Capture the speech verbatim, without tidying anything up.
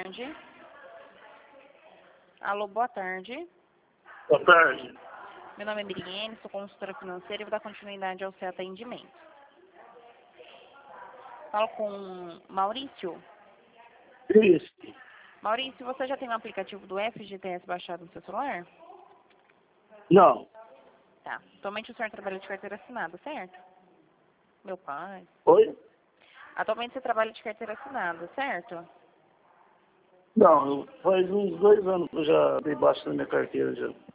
tarde. Alô, boa tarde. Boa tarde. Meu nome é Miriene, sou consultora financeira e vou dar continuidade ao seu atendimento. Falo com Maurício. Isso. Maurício, você já tem o aplicativo do F G T S baixado no seu celular? Não. Tá. Atualmente o senhor trabalha de carteira assinada, certo? Meu pai. Oi? Atualmente você trabalha de carteira assinada, certo? Não, faz uns dois anos que eu já dei baixa na minha carteira já.